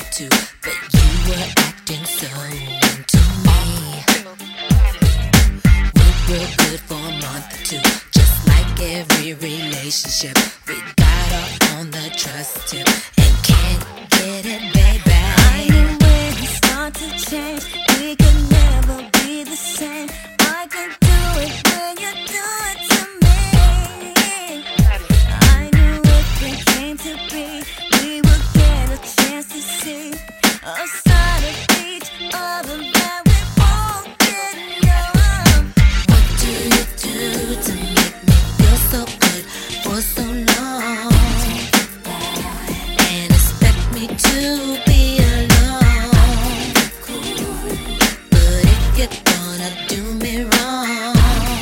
to, but you were acting so into me. We were good for a month or two, just like every relationship. We got off on the trust tip and can't get it, baby. I knew when it start to change, we could never be the same. I could do it when you do it to me. I knew if it came to be, we would get a chance to see a side of each other that we both didn't know. What do you do to make me feel so good for so long and expect me to be alone? But if you're gonna do me wrong,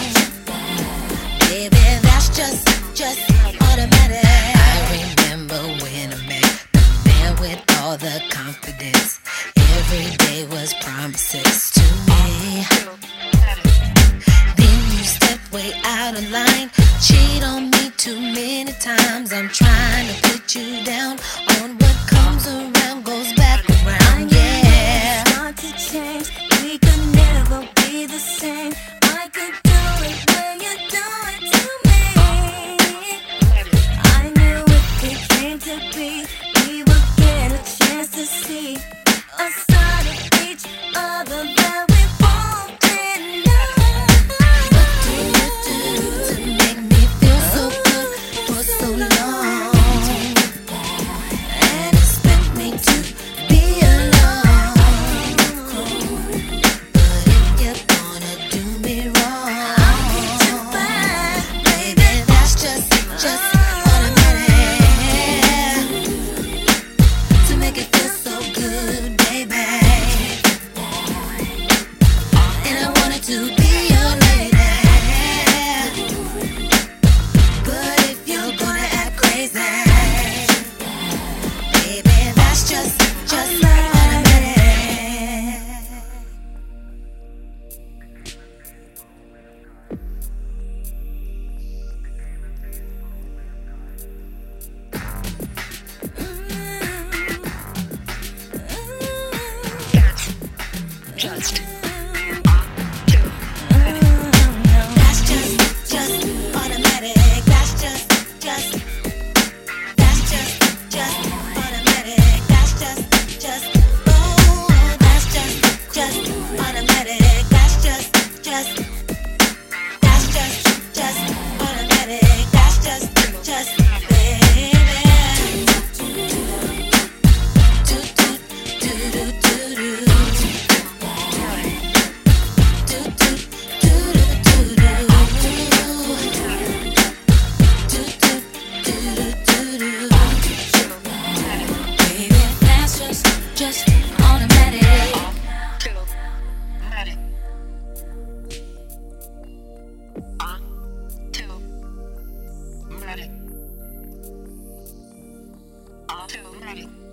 baby, that's just automatic. I remember when I met the man with all the confidence. Every day was promises to me. Then you step way out of line, cheat on me too many times. I'm trying to put you down on what comes around goes back around, yeah. Start to change, we could never be the same. I could do it when you do it to me. I knew if it came to be, we would get a chance to see a side of each other that we both didn't know. What do you do to make me feel so good for so long and expect me to be alone? But if you're gonna do me wrong, I'll get you back, baby, that's just automatic. To make it feel so good, baby. And I wanted to be your lady. But if you're gonna act crazy, baby, that's just automatic. Just That's just automatic. That's just automatic. That's just oh, that's just automatic. That's just automatic. That's just baby. Do do do do do do. Baby, that's just automatic. automatic.